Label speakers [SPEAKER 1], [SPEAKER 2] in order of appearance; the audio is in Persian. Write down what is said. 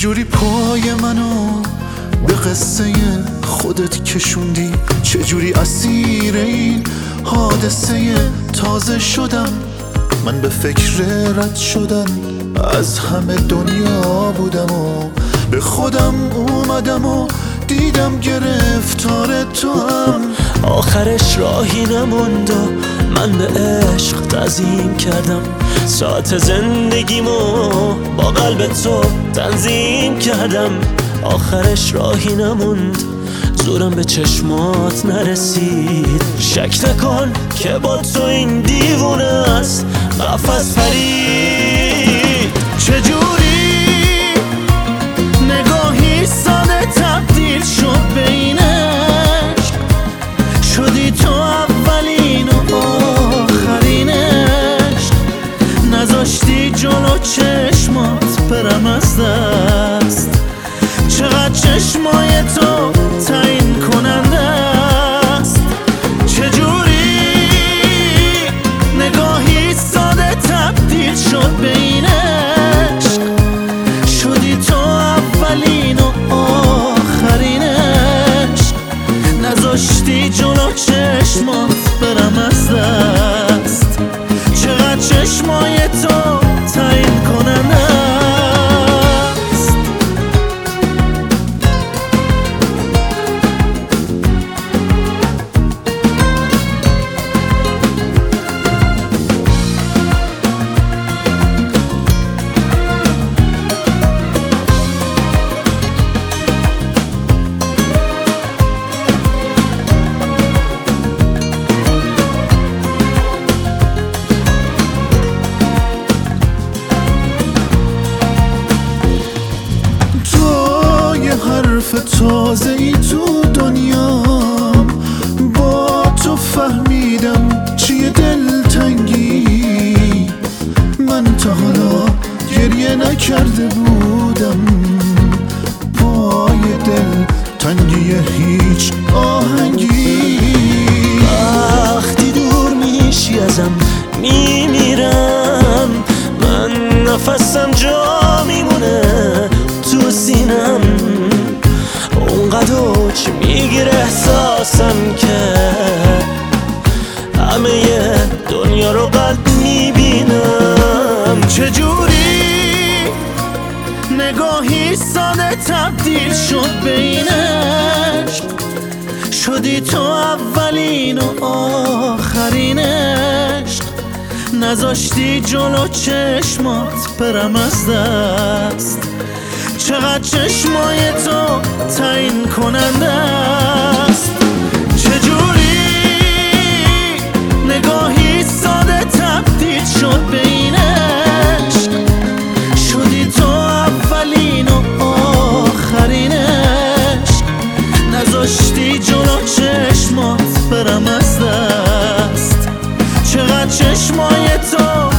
[SPEAKER 1] چجوری پای منو به قصه خودت کشوندی، چجوری اسیر این حادثه تازه شدم. من به فکر رد شدن از همه دنیا بودم و به خودم اومدم و دیدم گرفتار تو هم.
[SPEAKER 2] آخرش راهی نموند و من به عشق تعظیم کردم، ساعت زندگیمو با قلب تو تنظیم کردم. آخرش راهی نموند، زورم به چشمات نرسید. شک نکن که با تو این دیوونه است قفس پرید.
[SPEAKER 1] چجوری نگاهی ساده تبدیل شد به این عشق، شدی تو اولین و آخرین عشق. نذاشتی جلو چشمات برم از دست، چقدر چشمای تو تعیین کننده است. چجوری نگاهی ساده تبدیل شد به این عشق، شدی تو اولین و آخرین عشق. نذاشتی جلو چشمات برم از دست، چقدر چشمای تو تعیین کننده است. حرف تازه ای تو دنیام، با تو فهمیدم چیه دلتنگی. من تا حالا گریه نکرده بودم پای دل تنگی هیچ آهنگی.
[SPEAKER 2] وقتی دور میشی ازم میمیرم، من نفسم جا میمونه تو سینم. اونقدر اوج میگیره احساسم که همه دنیا رو قلب میبینم.
[SPEAKER 1] چجوری نگاهی ساده تبدیل شد به این عشق، شدی تو اولین و آخرین عشق. نذاشتی جلو چشمات برم از دست، چقدر چشمای تو تعیین کننده است. چجوری نگاهی ساده تبدیل شد به این عشق، شدی تو اولین و آخرین عشق. نذاشتی جلو چشمات برم از دست، چقدر چشمای تو